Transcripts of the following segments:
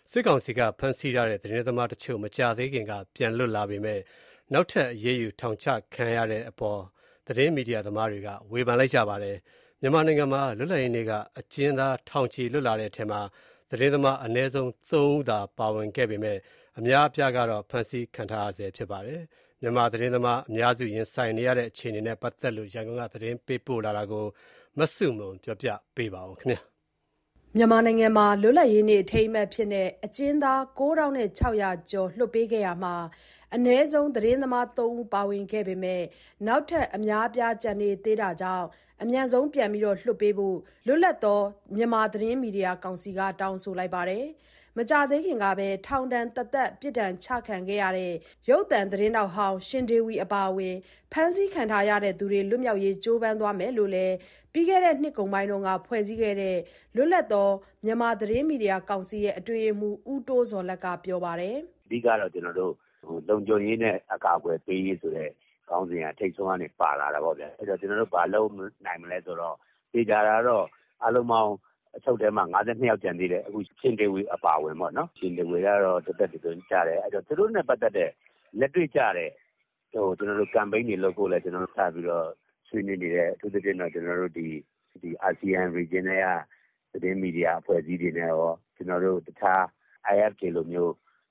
စစ်ကောင်စီကဖမ်းဆီးထားတဲ့သတင်းသမားတချို့မကြာသေးခင်ကပြန်လွတ်လာပေမဲ့နောက်ထပ်အရေးယူထောင်ချခံရတဲ့အပေါ်သတင်းမီဒီယာသမားတွေကဝေဖန်လိုက်ကြပါတယ်။မြန်မာနိုင်ငံမှာလွတ်လပ်ရေးနေ့ကအကျဉ်းသားထောင်ချီလွတ်လာတဲ့အထက်မှာသတင်းသမားအနည်းဆုံး3ဦးသာပါဝင်ခဲ့ပေမဲ့အများအပြားကတော့ဖမ်းဆီးခံထားရဆဲဖြစ်ပါတယ်။မြန်မာသတင်းသမားအများစုရင်ဆိုင်နေရတဲ့အခြေအနေနဲ့ပတ်သက်လို့ရန်ကုန်ကသတင်းပေးပို့လာတာကိုမဆုမွန်ပြောပြပေးပါဦးခင်ဗျာ။မြန်မာနိုင်ငံမှာလွတ်လပ်ရေးနေ့အထိမ်းအမှတ်အဖြစ်အကျဉ်းသား9600ကျော်လွှတ်ပေးခဲ့ရမှာအနည်းဆုံးသတင်းသမား3ဦးပါဝင်ခဲ့ပေမဲ့နောက်ထပ်အများအပြားကျန်နေသေးတာကြောင့်အမြန်ဆုံးပြန်လွှတ်ပေးဖို့လွတ်လပ်သောမြန်မာသတင်းမီဒီယာကောင်စီကတောင်းဆိုလိုက်ပါတယ်။မကြာသေးခင်ကပဲထောင်ဒဏ်တစ်သက်ပြစ်ဒဏ်ချခံခဲ့ရတဲ့ရုပ်သံသတင်းတောက်ဟောင်းရှင်ဒေဝီအပါအဝင်ဖမ်းဆီးခံထားရတဲ့သူတွေလွတ်မြောက်ရေးကြိုးပမ်းသွားမယ်လို့လည်းပြီးခဲ့တဲ့နှစ်ကုန်ပိုင်းကဖွဲ့စည်းခဲ့တဲ့လွတ်လပ်သောမြန်မာသတင်းမီဒီယာကောင်စီရဲ့အတွင်းရေးမှူးဦးတိုးဇော်လတ်ကပြောပါတယ်။အဓိကတော့ကျွန်တော်တို့လုံခြုံရေးနဲ့အကာအကွယ်ပေးရေးဆိုတဲ့ခေါင်းစဉ်ကထိတ်ဆုံးကနေပါလာတာပေါ့ဗျာ။အဲ့တော့ကျွန်တော်တို့ဘာလုပ်နိုင်မလဲဆိုတော့ဒီကြတာတော့အလုံးပေါင်းအချုပ်ထဲမှာ52ယောက်ကျန်သေးတယ်အခုရှင်ဒေဝီအပါဝင်ပေါ့နော်ရှင်ဒေဝီကတော့တစ်သက်တွင်ကြားတယ်အဲ့တော့သူတို့နဲ့ပတ်သက်တဲ့လက်တွေ့ကြတဲ့ကျွန်တော်တို့ campaign တွေလုပ်ဖို့လဲကျွန်တော်တို့စပြီးတော့ဆွေးနွေးနေတယ်အထူးသဖြင့်တော့ကျွန်တော်တို့ဒီ ASEAN region ရဲ့သတင်းမီဒီယာအဖွဲ့အစည်းတွေနဲ့ရောကျွန်တော်တို့တခြား IFK လိုမျိုး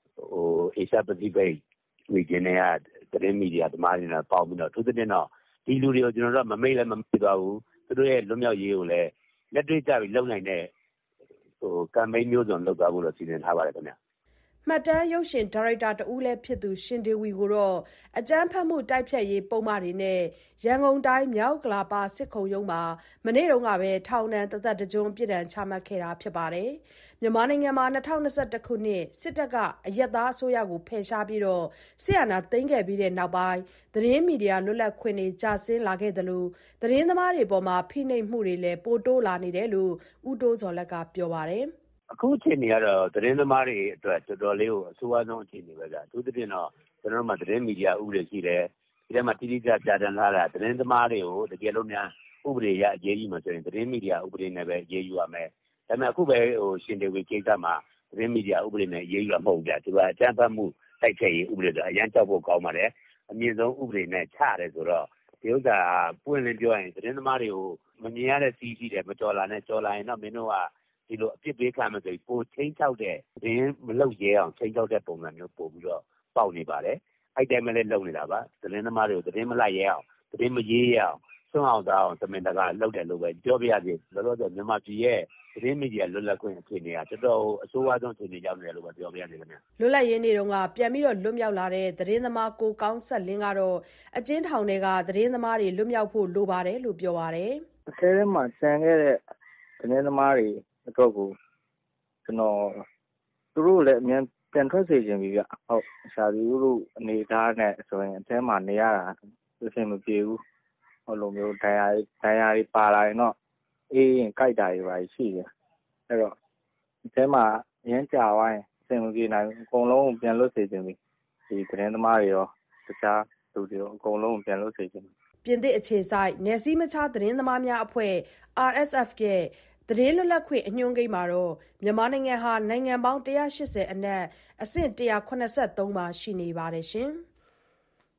Asia Pacific region ရဲ့သတင်းမီဒီယာသမားတွေနဲ့ပေါင်းပြီးတော့အထူးသဖြင့်တော့ဒီလူတွေကိုကျွန်တော်တို့မမိတ်လည်းမမိသွားဘူးသူတို့ရဲ့လွတ်မြောက်ရေးကိုလည်းလက်တွေ့ကြပြီးလုပ်နိုင်တဲ့campaign မျိုးစုံလုပ်သွားဖို့လို့စီစဉ်ထားပါတယ်ခင်ဗျာမှတ်တမ်းရုပ်ရှင်ဒါရိုက်တာတဦးလည်းဖြစ်သူရှင်ဒေဝီကိုတော့အကြမ်းဖက်မှုတိုက်ဖျက်ရေးပုံမှန်တွေနဲ့ရန်ကုန်တိုင်းမြောက်ကလာပါစစ်ခုံရုံးမှာမနေ့တုန်းကပဲထောင်ဒဏ်တစ်သက်တကြွပြစ်ဒဏ်ချမှတ်ခဲ့တာဖြစ်ပါတယ်။မြန်မာနိုင်ငံမှာ2021ခုနှစ်စစ်တပ်ကအရက်သားအစိုးရကိုဖယ်ရှားပြီးတော့စစ်အာဏာသိမ်းခဲ့ပြီးတဲ့နောက်ပိုင်းသတင်းမီဒီယာလွတ်လပ်ခွင့်တွေကျဆင်းလာခဲ့တယ်လို့သတင်းသမားတွေပေါ်မှာဖိနှိပ်မှုတွေလည်းပိုတိုးလာနေတယ်လို့ဦးတိုးဇော်လတ်ကပြောပါတယ်။အခုအချိန်ကြီးကတော့သတင်းသမားတွေအတွက်တော်တော်လေးကိုအဆိုးအဝါဆုံးအခြေအနေပဲကြာအထူးသဖြင့်တော့ကျွန်တော်တို့မှာသတင်းမီဒီယာဥပဒေရှိတယ်ဒီထဲမှာတိတိကျကျပြဋ္ဌာန်းထားတာသတင်းသမားတွေကိုတကယ်လို့များဥပဒေရအရေးယူမှဆိုရင်သတင်းမီဒီယာဥပဒေနဲ့ပဲအရေးယူရမယ်ဒါပေမဲ့အခုပဲရှင်ဒေဝီကိစ္စမှာသတင်းမီဒီယာဥပဒေနဲ့အရေးယူရမဟုတ်ဘူးကြာသူကအကြမ်းဖက်မှုတိုက်ဖျက်ရေးဥပဒေဆိုအရန်ကြောက်ဖို့ကောင်းပါတယ်အမြင့်ဆုံးဥပဒေနဲ့ချတယ်ဆိုတော့ဒီဥစ္စာပွင့်လင်းပြောရင်သတင်းသမားတွေကိုမမြင်ရတဲ့စီးရှိတယ်မကြော်လာနဲ့ကြော်လာရင်တော့မင်းတို့ကဒီလိုအပြစ်ပေးခံမယ်ဆိုရင်ပိုချင်းချောက်တဲ့သတင်းမလုပ်ရဲအောင်ချင်းချောက်တဲ့ပုံစံမျိုးပို့ပြီးတော့ပေါက်နေပါတယ်အဲ့တိုင်းပဲလည်းလုပ်နေတာပါသတင်းသမားတွေကိုသတင်းမလိုက်ရဲအောင်သတင်းမရေးရအောင်စွန့်အောင်သားအောင်သမင်တကာလုပ်တယ်လို့ပဲပြောပြရစီလောလောဆယ်မြန်မာပြည်ရဲ့သတင်းမီဒီယာလွတ်လပ်ခွင့်အခြေအနေကတော်တော်အဆိုးအဝါဆုံးအခြေအနေရောက်နေတယ်လို့ပဲပြောပြရစီခင်ဗျလွတ်လပ်ရေးနေ့တုန်းကပြန်ပြီးတော့လွတ်မြောက်လာတဲ့သတင်းသမားကိုကောင်းဆက်လင်းကတော့အကျဉ်းထောင်တွေကသတင်းသမားတွေလွတ်မြောက်ဖို့လိုပါတယ်လို့ပြောပါတယ်အထဲထဲမှာဆန်ခဲ့တဲ့သတင်းသမားတွေအတွက်ကိုကျွန်တော်သူတို့လည်းအမြန်ပြန်ထွက်စေခြင်းပြီဗျဟုတ်ရှာသူတို့အနေသားနဲ့ဆိုရင်အထဲမှာနေရတာအဆင်မပြေဘူးဟိုလိုမျိုးဒဏ်ရာတွေပါလာရင်တော့အေးရင်ကြိုက်တာတွေပါရှိတယ်အဲ့တော့အထဲမှာရမ်းကြာသွားရင်အဆင်မပြေနိုင်ဘူးအကုန်လုံးပြန်လွတ်စေခြင်းပြီဒီသတင်းသမားတွေရောတခြားလူတွေရောအကုန်လုံးပြန်လွတ်စေခြင်းပြင်သစ်အခြေစိုက်နယ်စည်းမခြားသတင်းသမားများအဖွဲ့ RSF ရဲ့သတင်းလွတ်လပ်ခွင့်အညွှန်းကိန်းမှာတော့မြန်မာနိုင်ငံဟာနိုင်ငံပေါင်း180အနက်အဆင့်183မှာရှိနေပါတယ်ရှင်။